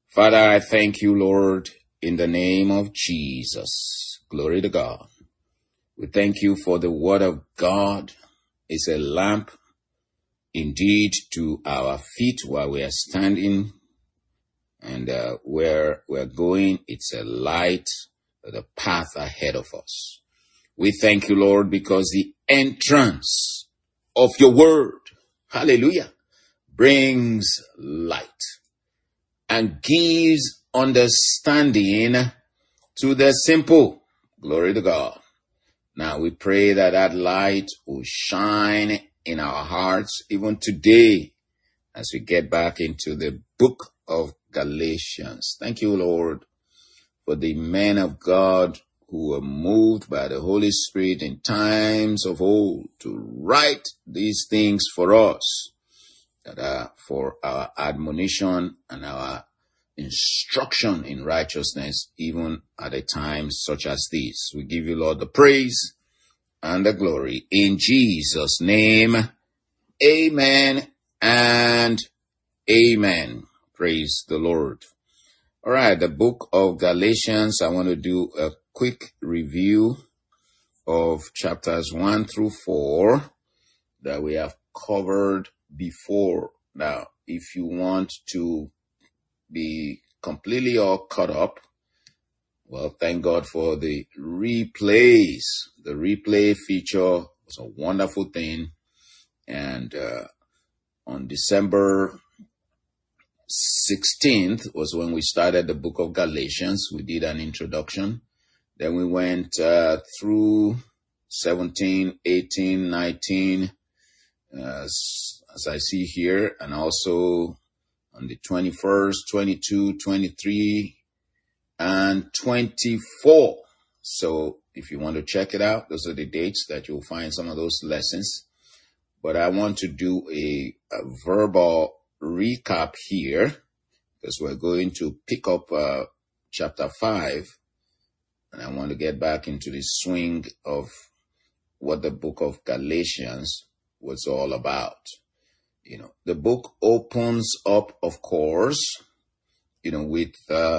Father, I thank you, Lord, in the name of Jesus. Glory to God. We thank you for the word of God. It's a lamp indeed to our feet while we are standing, and where we're going, it's a light to the path ahead of us. We thank you, Lord, because the entrance of your word, hallelujah, brings light and gives understanding to the simple. Glory to God. Now we pray that that light will shine in our hearts even today as we get back into the book of Galatians. Thank you, Lord, for the men of God who were moved by the Holy Spirit in times of old to write these things for us, that are for our admonition and our instruction in righteousness, even at a time such as this. We give you, Lord, the praise and the glory. In Jesus' name, amen and amen. Praise the Lord. All right, the book of Galatians, I want to do a quick review of chapters 1 through 4 that we have covered before. Now, if you want to be completely all caught up, well, thank God for the replays. The replay feature was a wonderful thing. And on December 16th was when we started the book of Galatians. We did an introduction. Then we went through 17, 18, 19, as I see here, and also on the 21st, 22, 23, and 24. So if you want to check it out, those are the dates that you'll find some of those lessons. But I want to do a verbal recap here because we're going to pick up chapter 5. And I want to get back into the swing of what the book of Galatians was all about. You know, the book opens up, of course, with,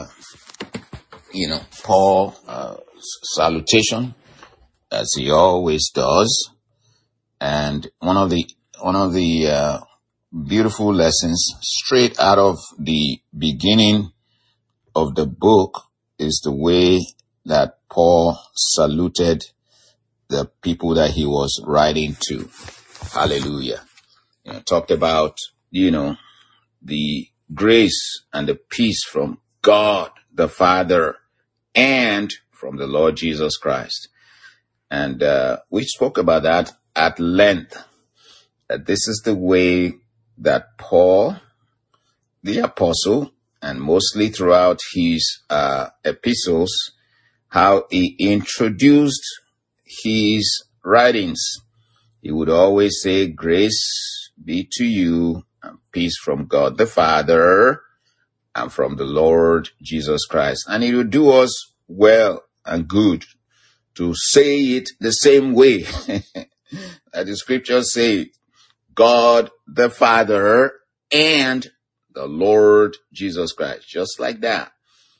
Paul salutation, as he always does. And one of the beautiful lessons straight out of the beginning of the book is the way that Paul saluted the people that he was writing to. Hallelujah. Talked about, the grace and the peace from God the Father and from the Lord Jesus Christ. And we spoke about that at length, that this is the way that Paul, the apostle, and mostly throughout his epistles, how he introduced his writings. He would always say, grace be to you and peace from God the Father and from the Lord Jesus Christ. And it will do us well and good to say it the same way that the scriptures say, God the Father and the Lord Jesus Christ. Just like that,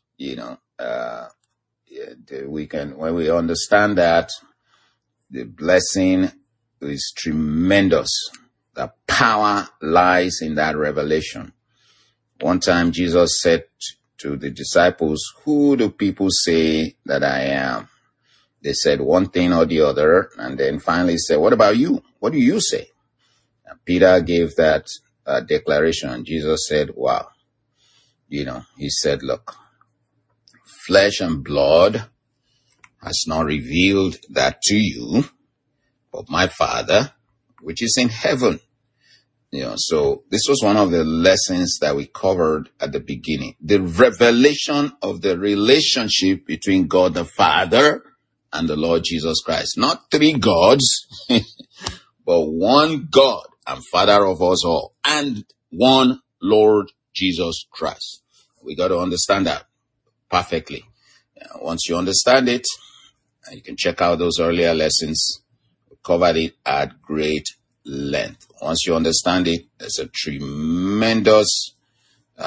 we can, when we understand that, the blessing is tremendous. The power lies in that revelation. One time Jesus said to the disciples, who do people say that I am? They said one thing or the other, and then finally said, what about you? What do you say? And Peter gave that declaration. Jesus said, wow. He said, look, flesh and blood has not revealed that to you, but my Father, which is in heaven. So this was one of the lessons that we covered at the beginning. The revelation of the relationship between God the Father and the Lord Jesus Christ. Not three gods, but one God and Father of us all, and one Lord Jesus Christ. We got to understand that perfectly. Once you understand it, you can check out those earlier lessons. We covered it at great length. Once you understand it, there's a tremendous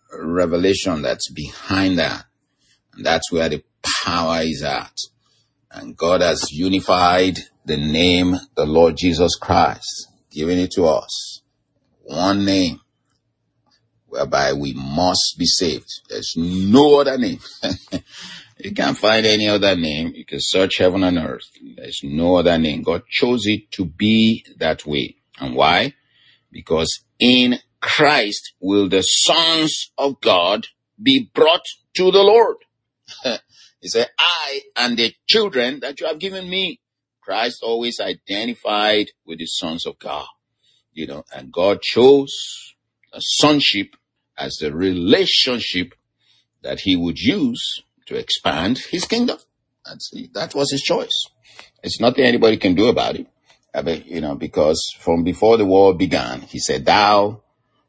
revelation that's behind that. And that's where the power is at. And God has unified the name, the Lord Jesus Christ, giving it to us. One name whereby we must be saved. There's no other name. You can't find any other name. You can search heaven and earth. There's no other name. God chose it to be that way. And why? Because in Christ will the sons of God be brought to the Lord. He said, I and the children that you have given me. Christ always identified with the sons of God. And God chose a sonship as the relationship that he would use to expand his kingdom. That was his choice. It's nothing anybody can do about it. Because from before the world began, he said, thou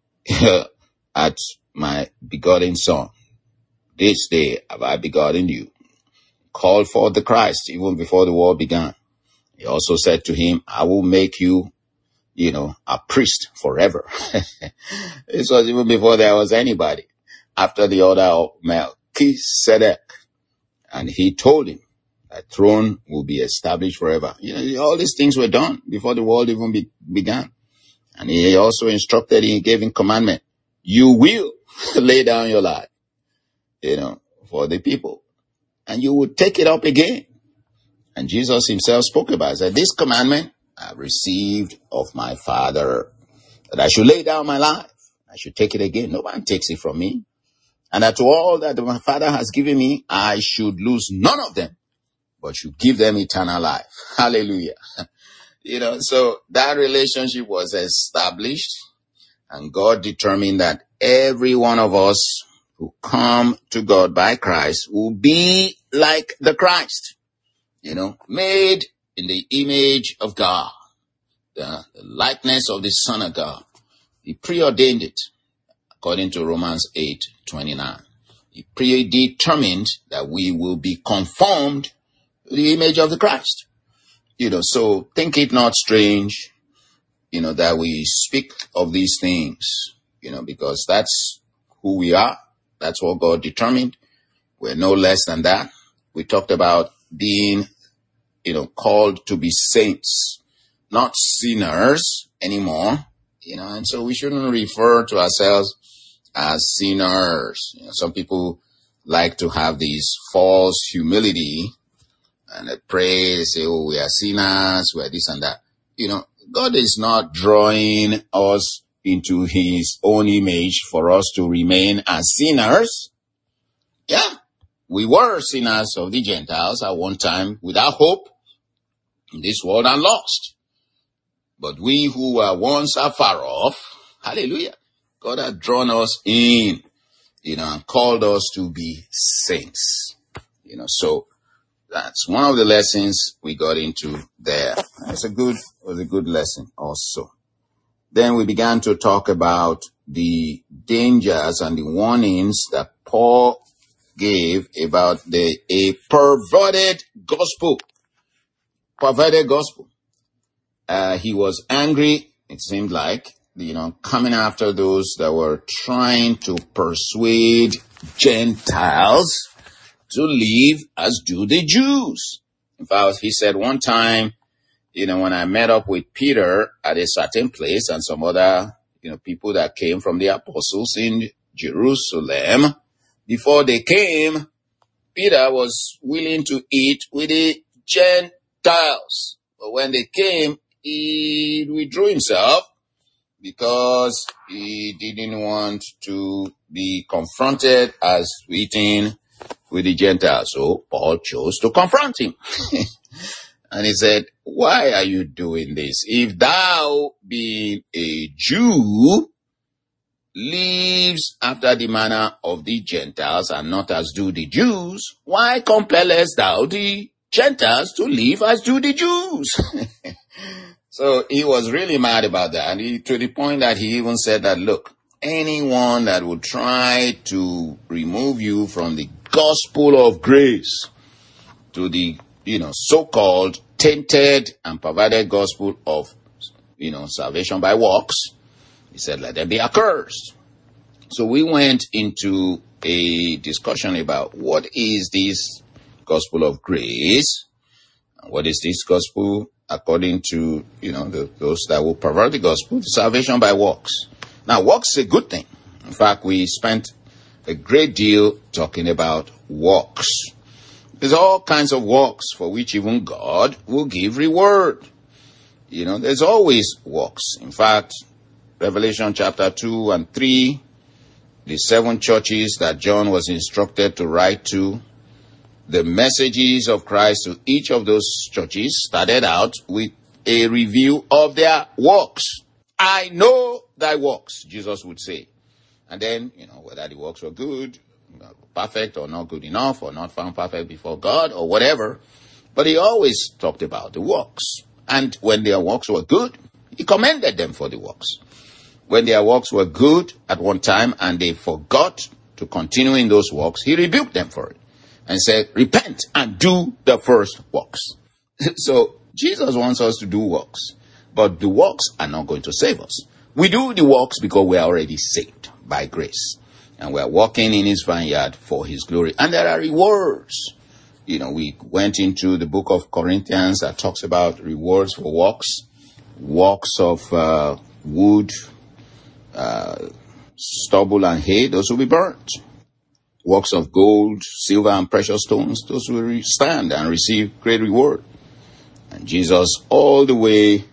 art my begotten son. This day have I begotten you. Called forth the Christ even before the world began. He also said to him, I will make you, a priest forever. This was even before there was anybody. After the order of Melchizedek. And he told him that throne will be established forever. All these things were done before the world even began. And he also instructed, he gave him commandment. You will lay down your life, for the people. And you will take it up again. And Jesus himself spoke about it. Said, this commandment I have received of my Father, that I should lay down my life. I should take it again. No one takes it from me. And that to all that my Father has given me, I should lose none of them, but should give them eternal life. Hallelujah. So that relationship was established, and God determined that every one of us who come to God by Christ will be like the Christ, made in the image of God, the likeness of the Son of God. He preordained it, according to Romans 8:29. He predetermined that we will be conformed to the image of the Christ. So think it not strange, that we speak of these things, because that's who we are. That's what God determined. We're no less than that. We talked about being, called to be saints, not sinners anymore, and so we shouldn't refer to ourselves as sinners. Some people like to have this false humility, and they pray, they say, oh, we are sinners, we are this and that. God is not drawing us into his own image for us to remain as sinners. Yeah, we were sinners of the Gentiles at one time without hope in this world and lost. But we who were once afar off, hallelujah, God had drawn us in, and called us to be saints. So that's one of the lessons we got into there. It was a good lesson also. Then we began to talk about the dangers and the warnings that Paul gave about a perverted gospel. Perverted gospel. He was angry, it seemed like, coming after those that were trying to persuade Gentiles to live as do the Jews. In fact, he said one time, when I met up with Peter at a certain place and some other, people that came from the apostles in Jerusalem, before they came, Peter was willing to eat with the Gentiles. But when they came, he withdrew himself because he didn't want to be confronted as eating with the Gentiles. So Paul chose to confront him. And he said, why are you doing this? If thou, being a Jew, lives after the manner of the Gentiles and not as do the Jews, why compellest thou the Gentiles to live as do the Jews? So he was really mad about that. And to the point that he even said that, look, anyone that would try to remove you from the gospel of grace to the, so-called tainted and perverted gospel of, salvation by works, he said, let them be accursed. So we went into a discussion about what is this gospel of grace, and what is this gospel according to, those that will pervert the gospel, the salvation by works. Now, works is a good thing. In fact, we spent a great deal talking about works. There's all kinds of works for which even God will give reward. There's always works. In fact, Revelation chapter 2 and 3, the 7 churches that John was instructed to write to, the messages of Christ to each of those churches started out with a review of their works. I know thy works, Jesus would say. And then, whether the works were good, perfect, or not good enough, or not found perfect before God, or whatever. But he always talked about the works. And when their works were good, he commended them for the works. When their works were good at one time and they forgot to continue in those works, he rebuked them for it and said, repent and do the first works. So Jesus wants us to do works, but the works are not going to save us. We do the works because we are already saved by grace, and we are walking in his vineyard for his glory. And there are rewards. We went into the book of Corinthians that talks about rewards for works of wood, stubble and hay, those will be burnt. Works of gold, silver, and precious stones, those will stand and receive great reward. And Jesus, all the way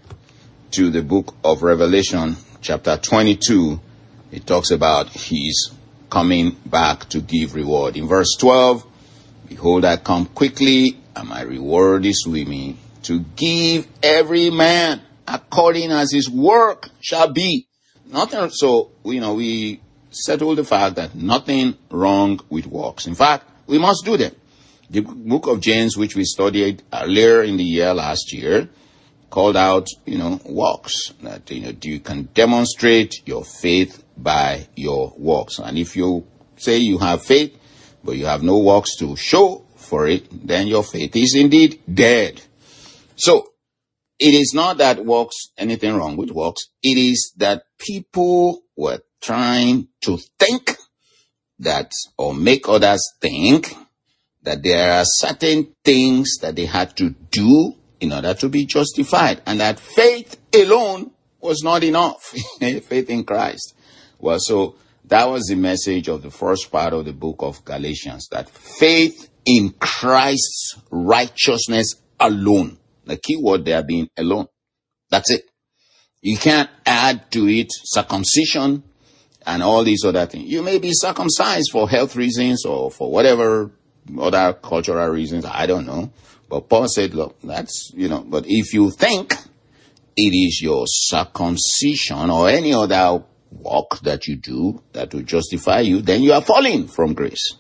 to the book of Revelation, chapter 22, it talks about his coming back to give reward. In verse 12, behold, I come quickly, and my reward is with me, to give every man according as his work shall be. Nothing. So, we settle the fact that nothing wrong with works. In fact, we must do them. The book of James, which we studied earlier in the year last year, called out, works. That, you can demonstrate your faith by your works. And if you say you have faith, but you have no works to show for it, then your faith is indeed dead. So, it is not that works, anything wrong with works. It is that people were trying to think that, or make others think, that there are certain things that they had to do in order to be justified, and that faith alone was not enough. Faith in Christ. Well, so that was the message of the first part of the book of Galatians, that faith in Christ's righteousness alone. The key word there being alone. That's it. You can't add to it circumcision and all these other things. You may be circumcised for health reasons or for whatever other cultural reasons, I don't know. But Paul said, look, that's, but if you think it is your circumcision or any other work that you do that will justify you, then you are falling from grace.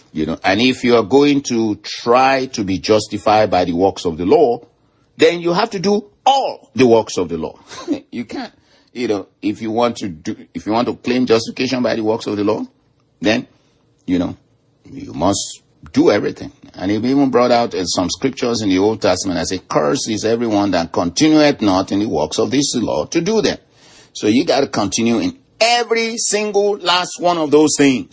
And if you are going to try to be justified by the works of the law, then you have to do all the works of the law. You can't, if you want to claim justification by the works of the law, then, you must do everything. And he even brought out some scriptures in the Old Testament that say, cursed is everyone that continueth not in the works of this law to do them. So you got to continue in every single last one of those things,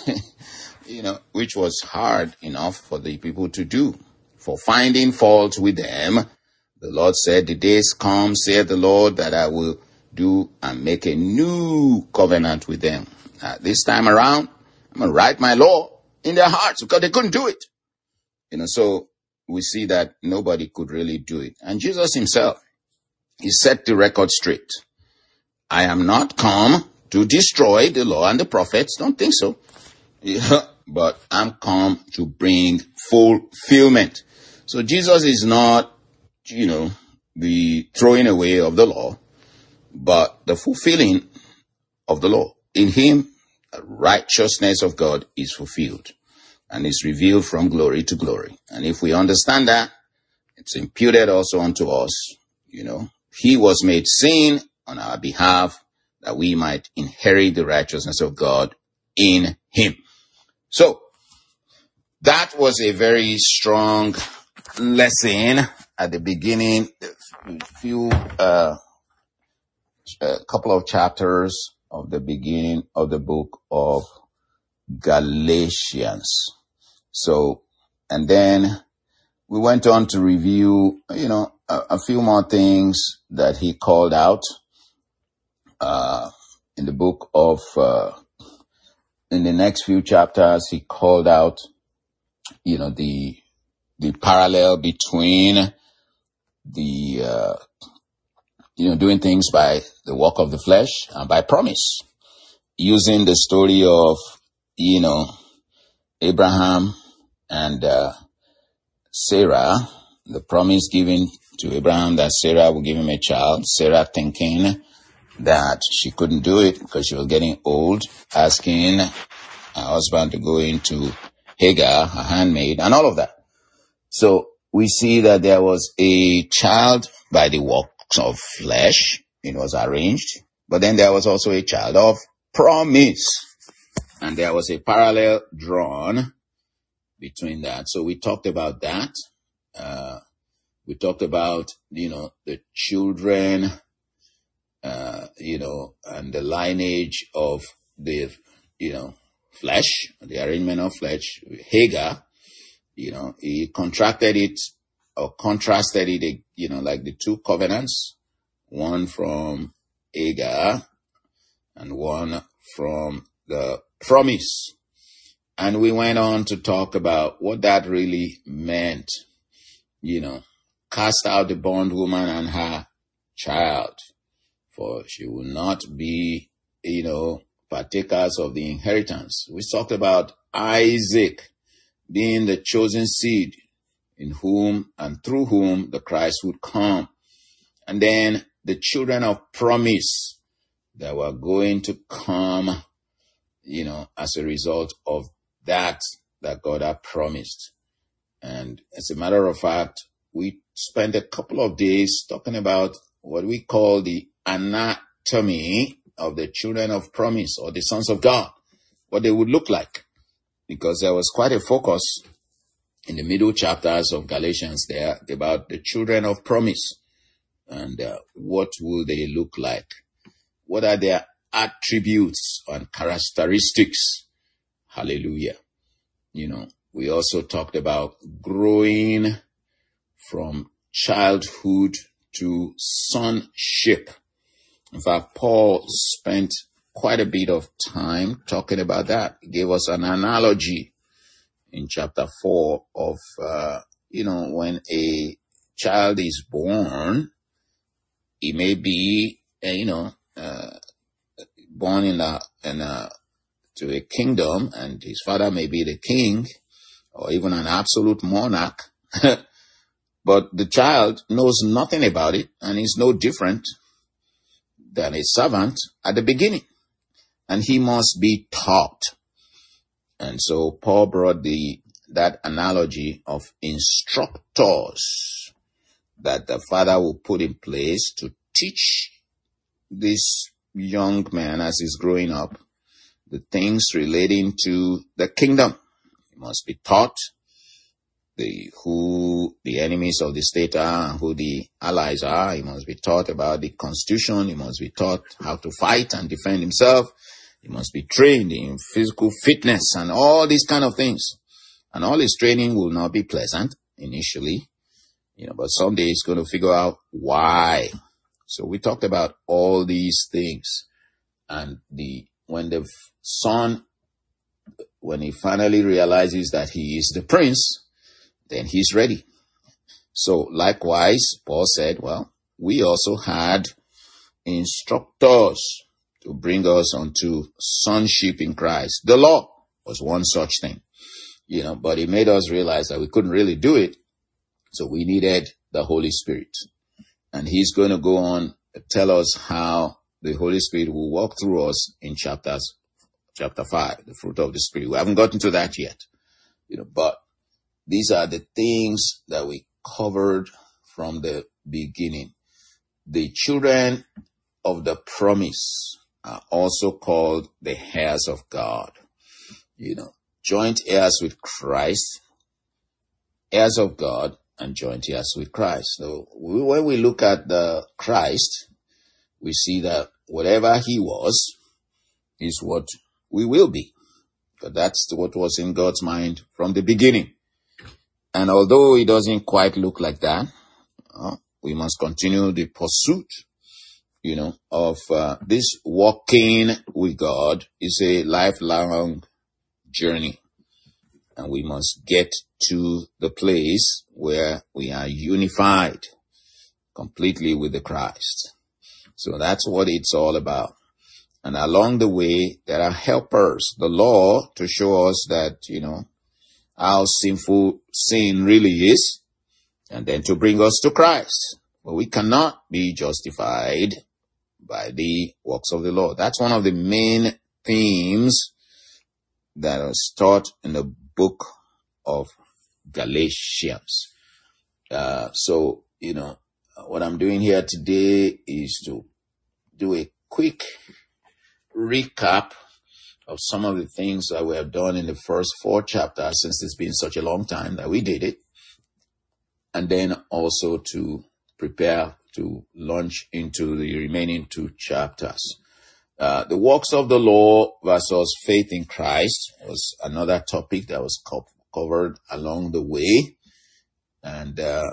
which was hard enough for the people to do. For finding fault with them, the Lord said, the days come, saith the Lord, that I will do and make a new covenant with them. This time around, I'm going to write my law in their hearts because they couldn't do it. So we see that nobody could really do it. And Jesus himself, he set the record straight. I am not come to destroy the law and the prophets. Don't think so. But I'm come to bring fulfillment. So Jesus is not, the throwing away of the law, but the fulfilling of the law. In him, the righteousness of God is fulfilled and is revealed from glory to glory. And if we understand that, it's imputed also unto us. He was made sin on our behalf that we might inherit the righteousness of God in him. So that was a very strong lesson at the beginning, a couple of chapters of the beginning of the book of Galatians. So, and then we went on to review, a few more things that he called out, in the book of, in the next few chapters, he called out, the parallel between the, doing things by the work of the flesh and by promise, using the story of, Abraham and, Sarah, the promise given to Abraham that Sarah would give him a child, Sarah thinking that she couldn't do it because she was getting old, asking her husband to go into Hagar, her handmaid, and all of that. So we see that there was a child by the works of flesh. It was arranged. But then there was also a child of promise. And there was a parallel drawn between that. So we talked about that. We talked about, the children, and the lineage of the, flesh, the arrangement of flesh. Hagar, he contrasted it like the two covenants, one from Hagar and one from the promise. And we went on to talk about what that really meant, cast out the bondwoman and her child, for she will not be, partakers of the inheritance. We talked about Isaac being the chosen seed in whom and through whom the Christ would come. And then the children of promise that were going to come, as a result of that God had promised. And as a matter of fact, we spent a couple of days talking about what we call the anatomy of the children of promise or the sons of God, what they would look like. Because there was quite a focus in the middle chapters of Galatians there about the children of promise and what will they look like? What are their attributes and characteristics? Hallelujah. We also talked about growing from childhood to sonship. In fact, Paul spent quite a bit of time talking about that. He gave us an analogy in chapter 4 of, when a child is born, he may be, born to a kingdom, and his father may be the king or even an absolute monarch. But the child knows nothing about it and is no different than a servant at the beginning. And he must be taught. And so Paul brought that analogy of instructors that the father will put in place to teach this young man as he's growing up the things relating to the kingdom. He must be taught who the enemies of the state are and who the allies are. He must be taught about the constitution. He must be taught how to fight and defend himself. He must be trained in physical fitness and all these kind of things. And all his training will not be pleasant initially, but someday he's going to figure out why. So we talked about all these things. And when the son, when he finally realizes that he is the prince, then he's ready. So likewise, Paul said, we also had instructors to bring us onto sonship in Christ. The law was one such thing, but it made us realize that we couldn't really do it. So we needed the Holy Spirit. And he's going to go on to tell us how the Holy Spirit will walk through us in chapter 5, the fruit of the Spirit. We haven't gotten to that yet, but these are the things that we covered from the beginning. The children of the promise are also called the heirs of God. Joint heirs with Christ, heirs of God, and joint heirs with Christ. So when we look at the Christ, we see that whatever he was, is what we will be. But that's what was in God's mind from the beginning. And although it doesn't quite look like that, we must continue the pursuit, of this walking with God is a lifelong journey. And we must get to the place where we are unified completely with the Christ. So that's what it's all about. And along the way, there are helpers, the law, to show us that, how sinful sin really is, and then to bring us to Christ. But we cannot be justified by the works of the law. That's one of the main themes that was taught in the book of Galatians. So, what I'm doing here today is to do a quick recap of some of the things that we have done in the first 4 chapters, since it's been such a long time that we did it. And then also to prepare to launch into the remaining 2 chapters. The works of the law versus faith in Christ was another topic that was covered along the way. And,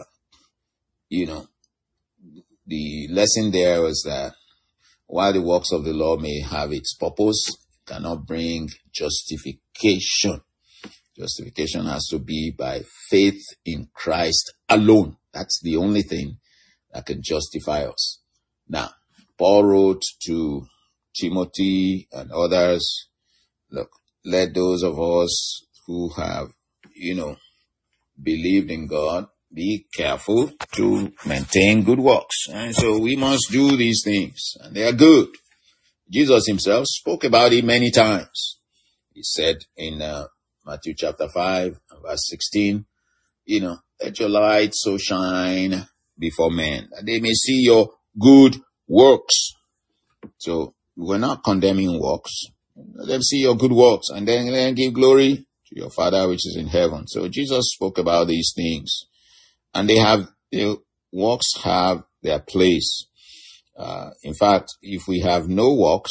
the lesson there was that while the works of the law may have its purpose, it cannot bring justification. Justification has to be by faith in Christ alone. That's the only thing that can justify us. Now, Paul wrote to Timothy and others, look, let those of us who have, believed in God be careful to maintain good works. And so we must do these things, and they are good. Jesus himself spoke about it many times. He said in Matthew chapter 5, verse 16, let your light so shine before men that they may see your good works. So we're not condemning works. Let them see your good works, and then give glory to your Father which is in heaven. So Jesus spoke about these things, and works have their place. In fact, if we have no works,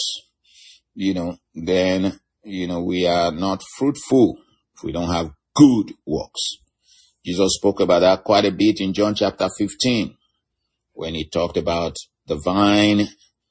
then, we are not fruitful if we don't have good works. Jesus spoke about that quite a bit in John chapter 15, when he talked about the vine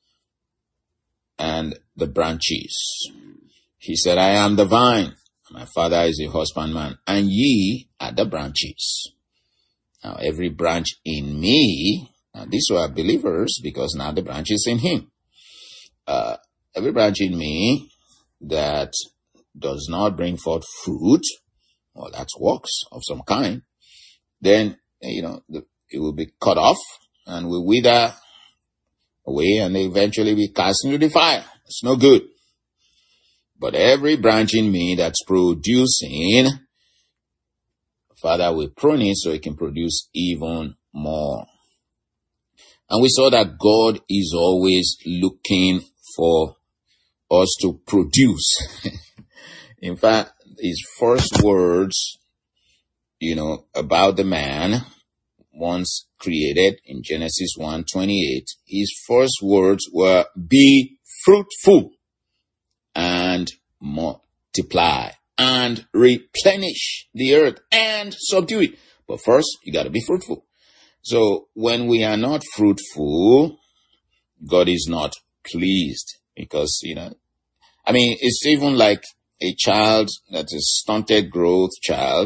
and the branches. He said, I am the vine, my Father is a husbandman, and ye are the branches. Now, every branch in me, and these were believers, because now the branch is in him. Every branch in me that does not bring forth fruit, well, that's works of some kind, then, it will be cut off and will wither away and eventually be cast into the fire. It's no good. But every branch in me that's producing, Father will prune it so it can produce even more. And we saw that God is always looking for us to produce. In fact, his first words, about the man once created in Genesis 1:28, his first words were, be fruitful and multiply and replenish the earth and subdue it. But first, you got to be fruitful. So when we are not fruitful, God is not pleased, because, it's even like a child that's a stunted growth child.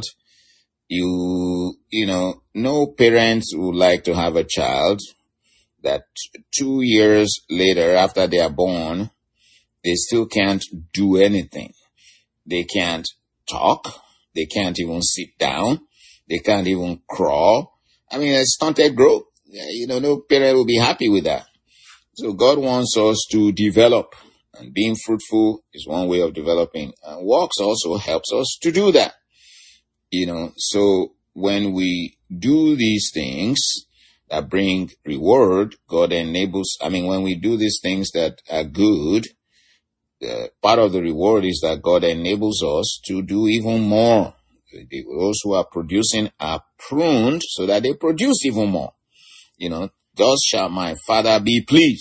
No parents would like to have a child that 2 years later after they are born, they still can't do anything. They can't talk. They can't even sit down. They can't even crawl. A stunted growth. No parent will be happy with that. So God wants us to develop, and being fruitful is one way of developing. And works also helps us to do that. So when we do these things that bring reward, God enables, when we do these things that are good, part of the reward is that God enables us to do even more. Those who are producing are pruned so that they produce even more. Thus shall my Father be pleased.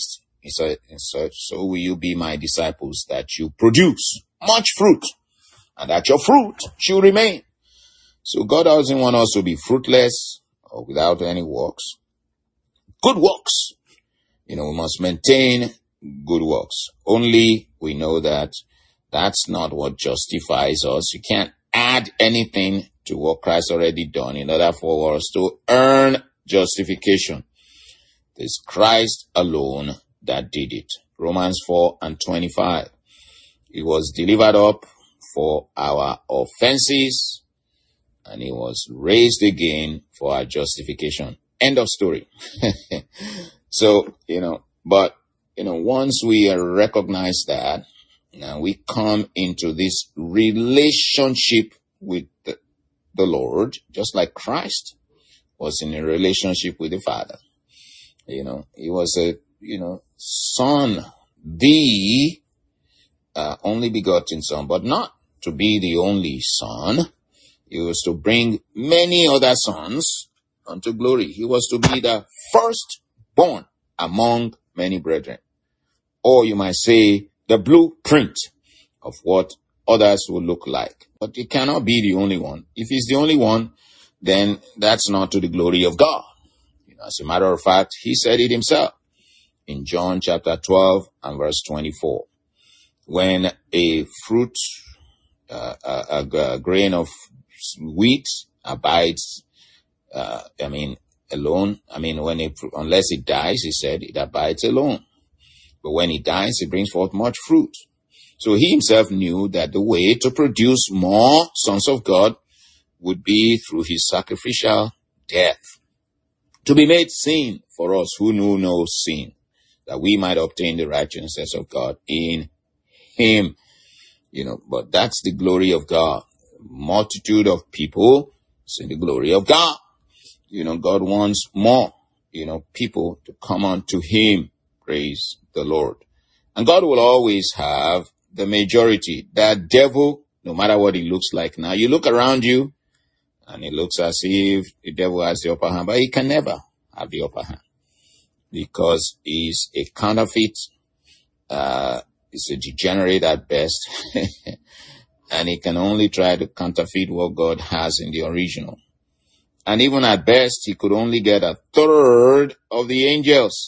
He said, so will you be my disciples, that you produce much fruit, and that your fruit should remain. So God doesn't want us to be fruitless or without any works. Good works. We must maintain good works. Only we know that that's not what justifies us. You can't add anything to what Christ already done in order for us to earn justification. It's Christ alone that did it. Romans 4:25. He was delivered up for our offenses, and he was raised again for our justification. End of story. So, once we recognize that, now we come into this relationship with the Lord, just like Christ was in a relationship with the Father. He was a, son, the only begotten son, but not to be the only son. He was to bring many other sons unto glory. He was to be the firstborn among many brethren. Or you might say the blueprint of what others will look like. But he cannot be the only one. If he's the only one, then that's not to the glory of God. As a matter of fact, he said it himself in John chapter 12 and verse 24. When a fruit, a grain of wheat abides, alone. Unless it dies, he said, it abides alone. But when it dies, it brings forth much fruit. So he himself knew that the way to produce more sons of God would be through his sacrificial death, to be made sin for us who knew no sin, that we might obtain the righteousness of God in him. But that's the glory of God. Multitude of people see the glory of God. God wants more, people to come unto him. Praise the Lord. And God will always have the majority. That devil, no matter what he looks like now, you look around you and it looks as if the devil has the upper hand, but he can never have the upper hand because he's a counterfeit. He's a degenerate at best. And he can only try to counterfeit what God has in the original. And even at best, he could only get a third of the angels,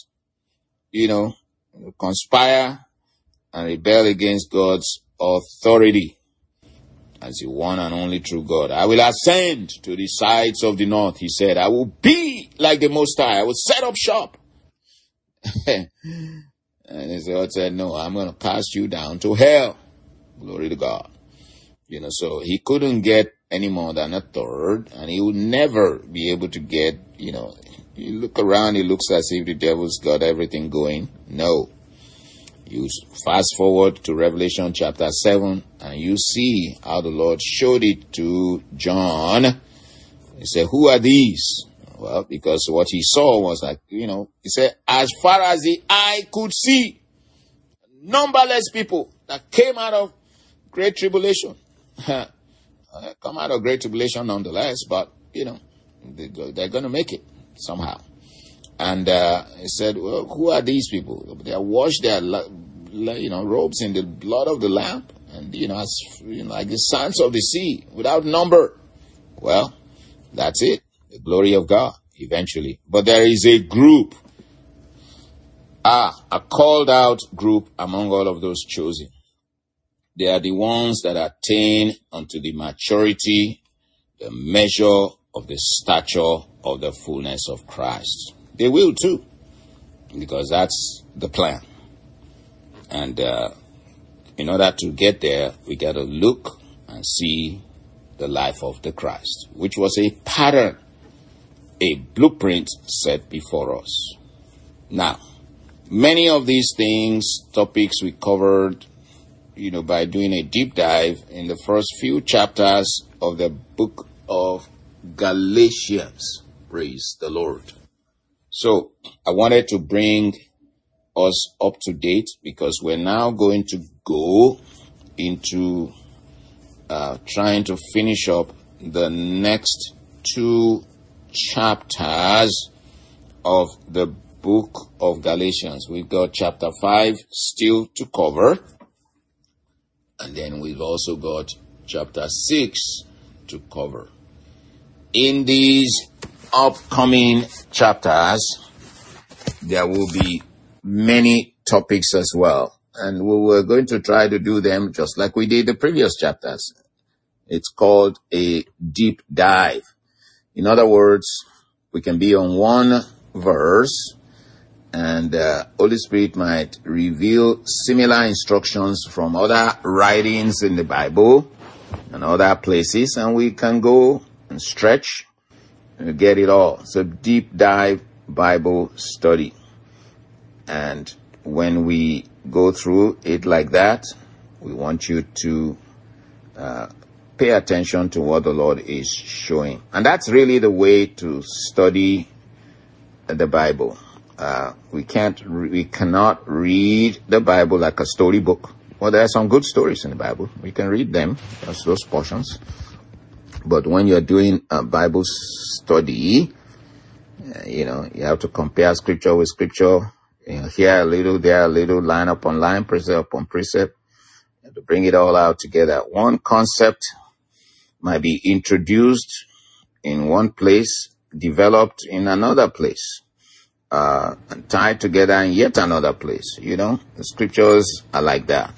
conspire and rebel against God's authority as the one and only true God. I will ascend to the sides of the north, he said. I will be like the Most High. I will set up shop. And he said, no, I'm going to cast you down to hell. Glory to God. So he couldn't get any more than a third, and he would never be able to get, you look around, it looks as if the devil's got everything going. No. You fast forward to Revelation chapter 7, and you see how the Lord showed it to John. He said, who are these? Well, because what he saw was like, he said, as far as the eye could see, numberless people that came out of great tribulation. Come out of great tribulation nonetheless, but, they're going to make it somehow. And he said, well, who are these people? They have washed their, robes in the blood of the Lamb, and, like the sands of the sea, without number. Well, that's it. The glory of God, eventually. But there is a group, a called out group among all of those chosen. They are the ones that attain unto the maturity, the measure of the stature of the fullness of Christ. They will too, because that's the plan. And in order to get there, we got to look and see the life of the Christ, which was a pattern, a blueprint set before us. Now, many of these things, topics we covered, by doing a deep dive in the first few chapters of the book of Galatians. Praise the Lord. So I wanted to bring us up to date because we're now going to go into trying to finish up the next two chapters of the book of Galatians. We've got chapter 5 still to cover. And then we've also got chapter 6 to cover. In these upcoming chapters, there will be many topics as well. And we were going to try to do them just like we did the previous chapters. It's called a deep dive. In other words, we can be on one verse and Holy Spirit might reveal similar instructions from other writings in the Bible and other places, and we can go and stretch and get it all. It's a deep dive Bible study. And when we go through it like that, we want you to pay attention to what the Lord is showing. And that's really the way to study the Bible. We cannot read the Bible like a storybook. Well, there are some good stories in the Bible. We can read them, just those portions. But when you're doing a Bible study, you have to compare scripture with scripture. Here a little, there a little, line upon line, precept upon precept. You have to bring it all out together. One concept might be introduced in one place, developed in another place, and tied together in yet another place. The scriptures are like that.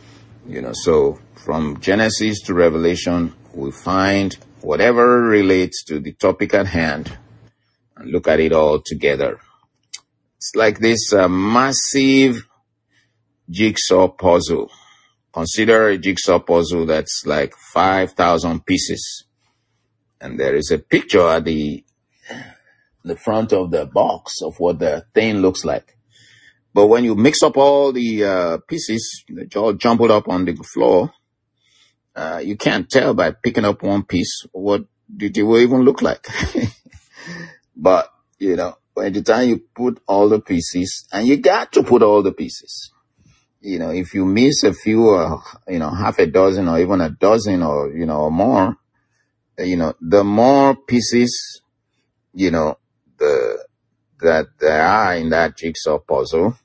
So from Genesis to Revelation, we find whatever relates to the topic at hand and look at it all together. It's like this massive jigsaw puzzle. Consider a jigsaw puzzle that's like 5,000 pieces. And there is a picture at the front of the box of what the thing looks like. But when you mix up all the pieces that all jumbled up on the floor, you can't tell by picking up one piece what it will even look like. But, by the time you put all the pieces, and you got to put all the pieces, if you miss a few, half a dozen or even a dozen or, or more, the more pieces, that there are in that jigsaw puzzle,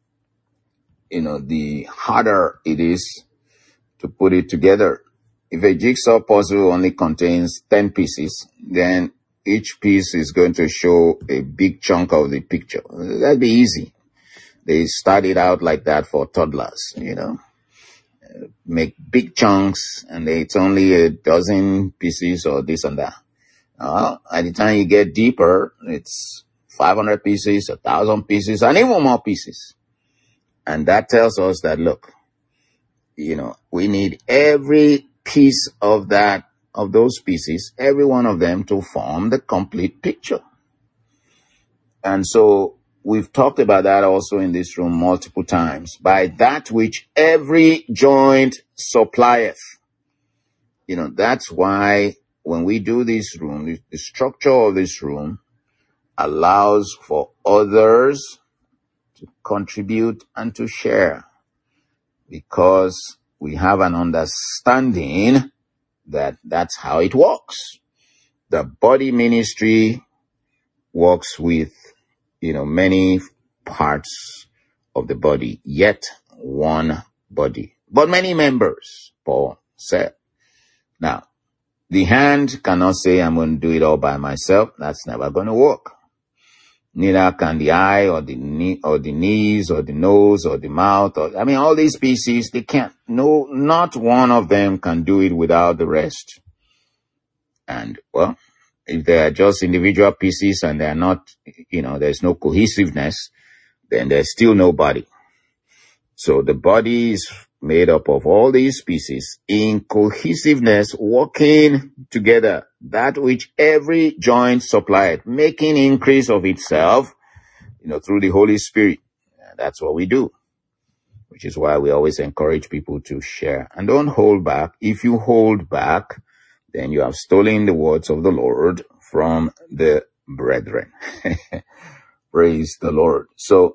the harder it is to put it together. If a jigsaw puzzle only contains 10 pieces, then each piece is going to show a big chunk of the picture. That'd be easy. They started out like that for toddlers, make big chunks, and it's only a dozen pieces or this and that. At the time you get deeper, it's 500 pieces, 1,000 pieces, and even more pieces. And that tells us that, look, we need every piece of those pieces, every one of them, to form the complete picture. And so we've talked about that also in this room multiple times. By that which every joint supplieth. That's why when we do this room, the structure of this room allows for others to contribute and to share, because we have an understanding that that's how it works. The body ministry works with, many parts of the body, yet one body, but many members, Paul said. Now, the hand cannot say, I'm going to do it all by myself. That's never going to work. Neither can the eye or the knee or the knees or the nose or the mouth. All these pieces, they can't. No, not one of them can do it without the rest. And, well, if they are just individual pieces and they are not, there's no cohesiveness, then there's still no body. So the body is made up of all these pieces in cohesiveness, working together, that which every joint supplieth, making increase of itself, through the Holy Spirit. That's what we do, which is why we always encourage people to share. And don't hold back. If you hold back, then you have stolen the words of the Lord from the brethren. Praise the Lord. So,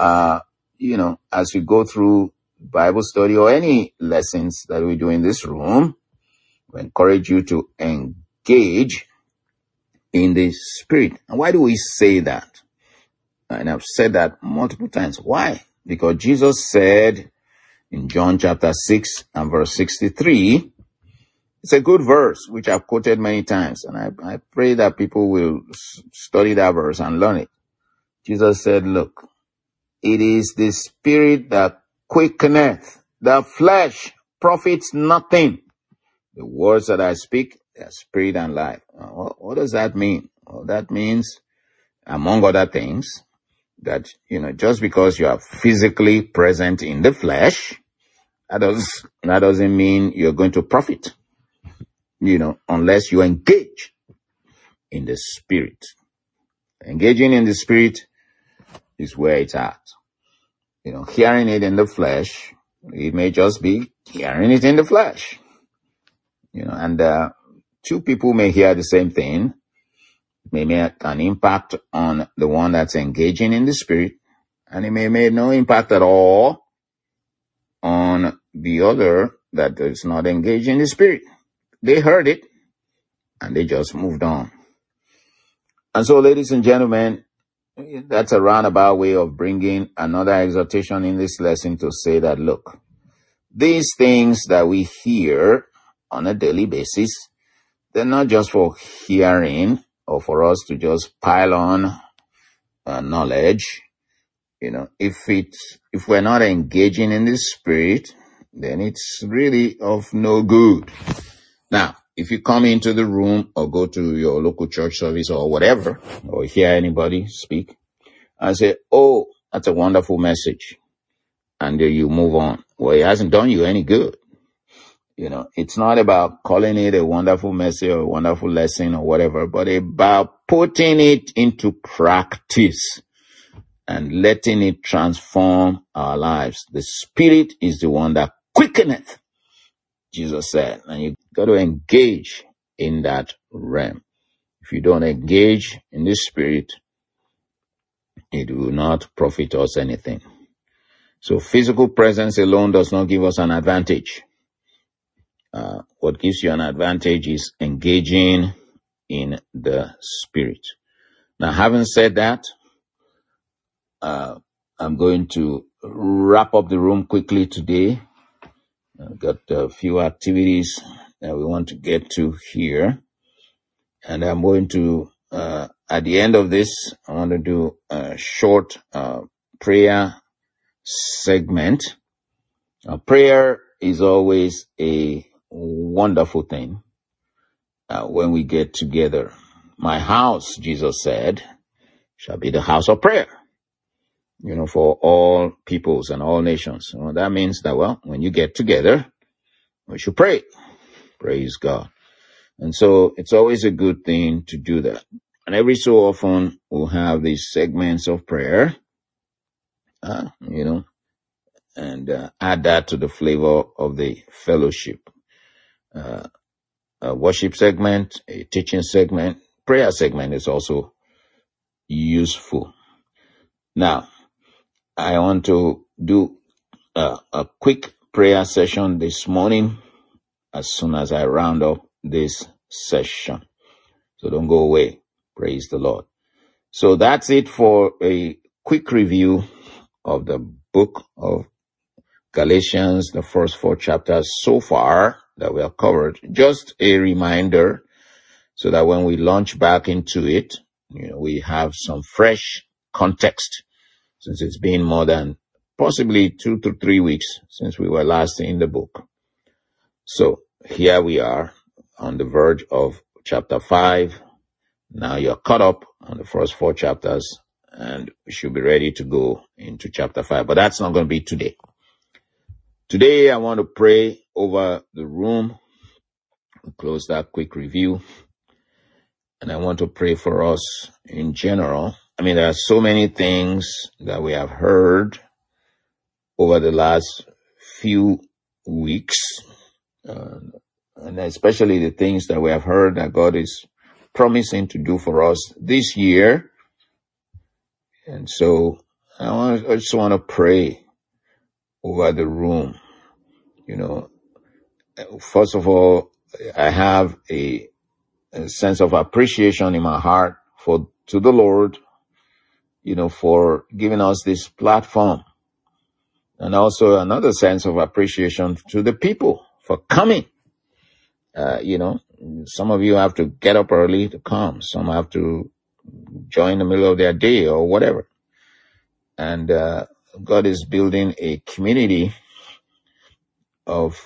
as we go through Bible study or any lessons that we do in this room, we encourage you to engage in the Spirit. And why do we say that? And I've said that multiple times. Why? Because Jesus said in John chapter 6 and verse 63, it's a good verse, which I've quoted many times. And I pray that people will study that verse and learn it. Jesus said, look, it is the spirit that quickeneth, the flesh profits nothing. The words that I speak, they are spirit and life. What does that mean? Well, that means, among other things, that, just because you are physically present in the flesh, that doesn't mean you're going to profit, unless you engage in the spirit. Engaging in the spirit is where it's at. Hearing it in the flesh, it may just be hearing it in the flesh. And two people may hear the same thing, may make an impact on the one that's engaging in the spirit, and it may make no impact at all on the other that is not engaged in the spirit. They heard it, and they just moved on. And so, ladies and gentlemen, that's a roundabout way of bringing another exhortation in this lesson to say that, look, these things that we hear on a daily basis, they're not just for hearing or for us to just pile on knowledge. If we're not engaging in the spirit, then it's really of no good. Now, if you come into the room or go to your local church service or whatever, or hear anybody speak and say, oh, that's a wonderful message, and then you move on, well, it hasn't done you any good. It's not about calling it a wonderful message or a wonderful lesson or whatever, but about putting it into practice and letting it transform our lives. The Spirit is the one that quickeneth, Jesus said, and you got to engage in that realm. If you don't engage in the Spirit, it will not profit us anything. So physical presence alone does not give us an advantage. What gives you an advantage is engaging in the Spirit. Now, having said that, I'm going to wrap up the room quickly today. I've got a few activities that we want to get to here. And I'm going to, at the end of this, I want to do a short prayer segment. Prayer is always a wonderful thing when we get together. My house, Jesus said, shall be the house of prayer, for all peoples and all nations. That means that, when you get together, we should pray. Praise God. And so it's always a good thing to do that. And every so often we'll have these segments of prayer, and add that to the flavor of the fellowship. A worship segment, a teaching segment, prayer segment is also useful. Now, I want to do a quick prayer session this morning as soon as I round up this session. So don't go away. Praise the Lord. So that's it for a quick review of the book of Galatians, the first 4 chapters so far that we have covered. Just a reminder so that when we launch back into it, we have some fresh context, since it's been more than possibly 2 to 3 weeks since we were last in the book. So here we are on the verge of chapter 5. Now you're caught up on the first 4 chapters, and we should be ready to go into chapter 5. But that's not going to be today. Today, I want to pray over the room. We'll close that quick review. And I want to pray for us in general. There are so many things that we have heard over the last few weeks, and especially the things that we have heard that God is promising to do for us this year. And so I just want to pray over the room. First of all, I have a sense of appreciation in my heart to the Lord, for giving us this platform. And also another sense of appreciation to the people for coming. Some of you have to get up early to come. Some have to join the middle of their day or whatever. And God is building a community of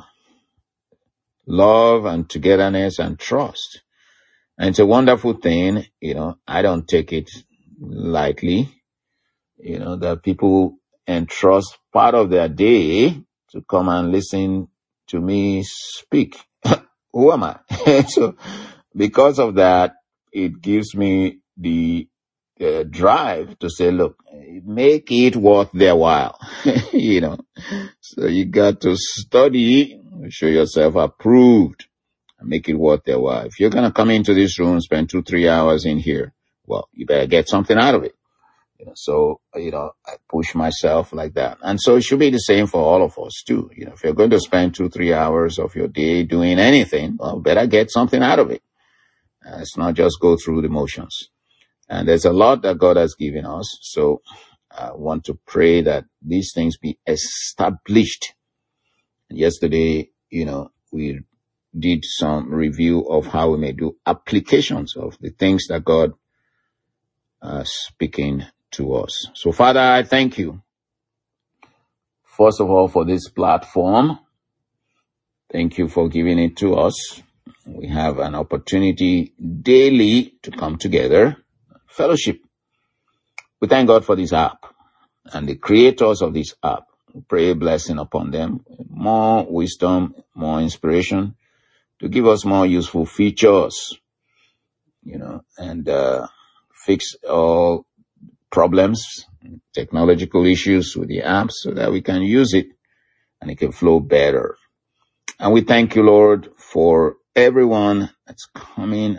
love and togetherness and trust. And it's a wonderful thing. I don't take it lightly, that people entrust part of their day to come and listen to me speak. Who am I? So because of that, it gives me the drive to say, look, make it worth their while. So you got to study, show yourself approved, and make it worth their while. If you're going to come into this room, spend 2-3 hours in here, well, you better get something out of it. So, I push myself like that. And so it should be the same for all of us too. If you're going to spend 2-3 hours of your day doing anything, well, better get something out of it. It's not just go through the motions. And there's a lot that God has given us. So I want to pray that these things be established. And yesterday, we did some review of how we may do applications of the things that God is speaking to us. So Father, I thank you, first of all, for this platform. Thank you for giving it to us. We have an opportunity daily to come together, fellowship. We thank God for this app and the creators of this app. We pray a blessing upon them, more wisdom, more inspiration to give us more useful features, and fix all problems, technological issues with the app so that we can use it and it can flow better. And we thank you, Lord, for everyone that's coming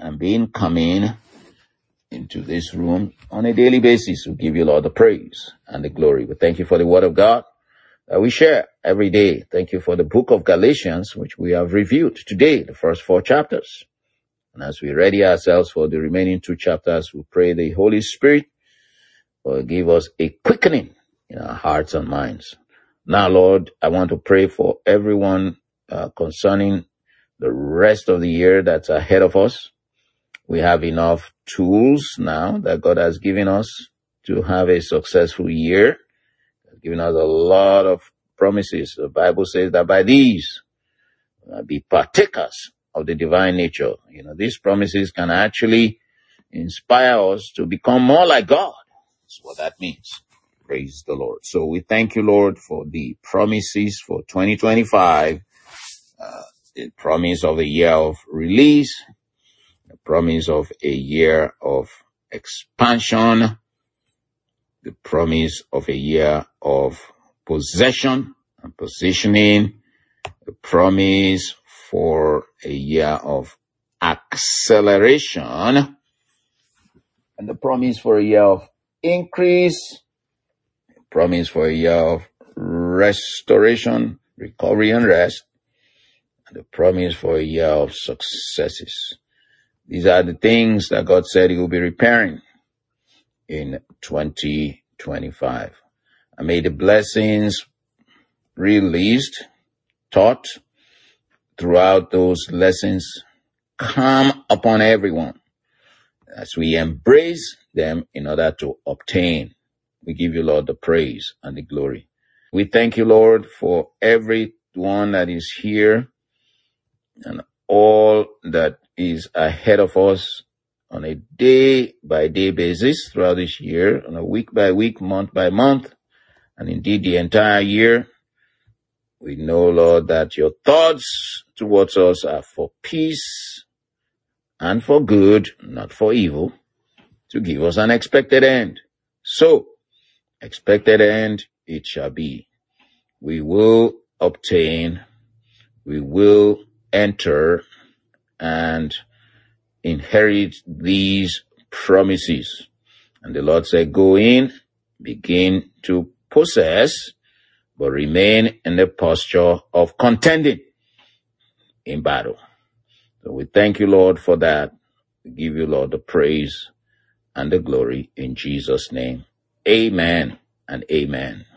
into this room on a daily basis. We give you, Lord, the praise and the glory. We thank you for the word of God that we share every day. Thank you for the book of Galatians, which we have reviewed today, the first 4 chapters. And as we ready ourselves for the remaining 2 chapters, we pray the Holy Spirit will give us a quickening in our hearts and minds. Now, Lord, I want to pray for everyone concerning the rest of the year that's ahead of us. We have enough tools now that God has given us to have a successful year. He's given us a lot of promises. The Bible says that by these be partakers of the divine nature. These promises can actually inspire us to become more like God. That's what that means. Praise the Lord. So we thank you, Lord, for the promises for 2025, the promise of a year of release, the promise of a year of expansion, the promise of a year of possession and positioning, the promise for a year of acceleration, and the promise for a year of increase, the promise for a year of restoration, recovery, and rest, and the promise for a year of successes. These are the things that God said He will be repairing in 2025. And may the blessings released, taught throughout those lessons come upon everyone as we embrace them in order to obtain. We give you, Lord, the praise and the glory. We thank you, Lord, for everyone that is here and all that is ahead of us on a day-by-day basis throughout this year, on a week-by-week, month-by-month, and indeed the entire year. We know, Lord, that your thoughts towards us are for peace and for good, not for evil, to give us an expected end. So, expected end it shall be. We will obtain, we will enter and inherit these promises. And the Lord said, go in, begin to possess, but remain in the posture of contending in battle. So we thank you, Lord, for that. We give you, Lord, the praise and the glory in Jesus' name. Amen and amen.